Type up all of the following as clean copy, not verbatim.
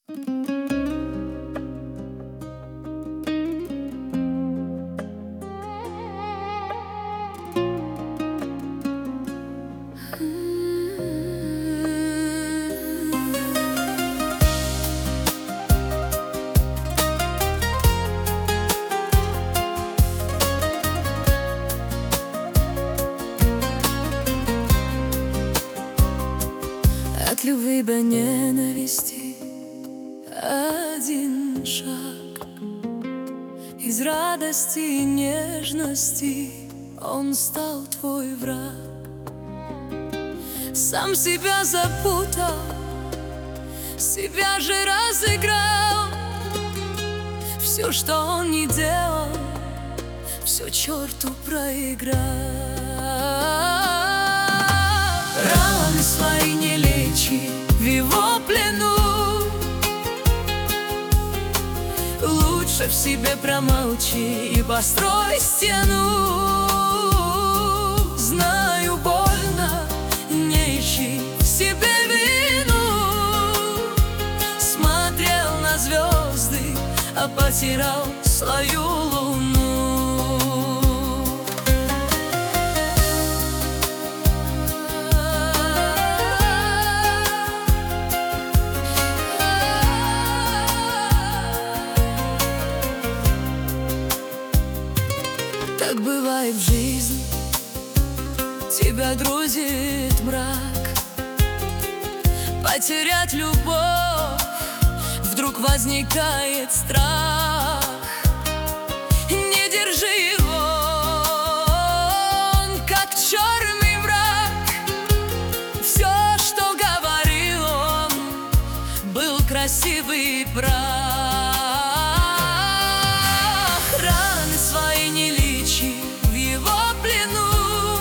От любви до ненависти один шаг, из радости и нежности он стал твой враг. Сам себя запутал, себя же разыграл. Все, что он не делал, все черту проиграл. Раны свои не лечи в его плену, лучше в себе промолчи и построй стену. Знаю, больно, не ищи в себе вину. Смотрел на звезды, а потерял свою луну. Так бывает в жизни, тебя грузит мрак. Потерять любовь, вдруг возникает страх. Не держи его, он как черный враг. Все, что говорил он, был красивый прах. Раны свои не лечи в его плену,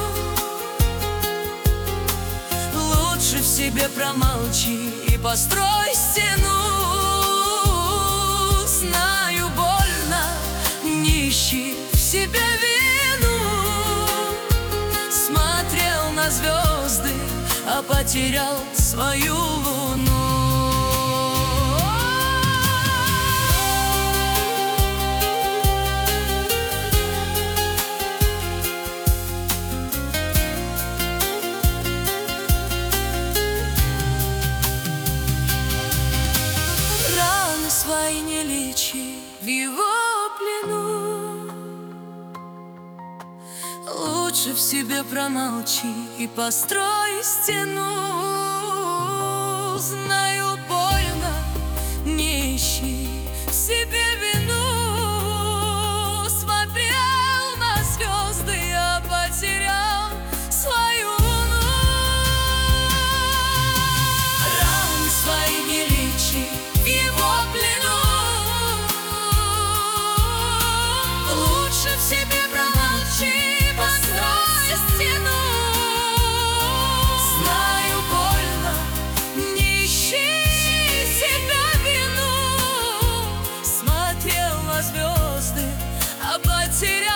лучше в себе промолчи и построй стену. Знаю, больно, не ищи в себе вину. Смотрел на звезды, а потерял свою луну. Свои не лечи в его плену, лучше в себе промолчи и построй стену. Знаю, больно, не ищи в себе вину. Смотрел на звезды, а потерял свою луну. Раны свои не лечи в его плену, лучше в себе промолчи, построй стену. Знаю, больно, не ищи себя вину. Смотрел на звезды, а потерял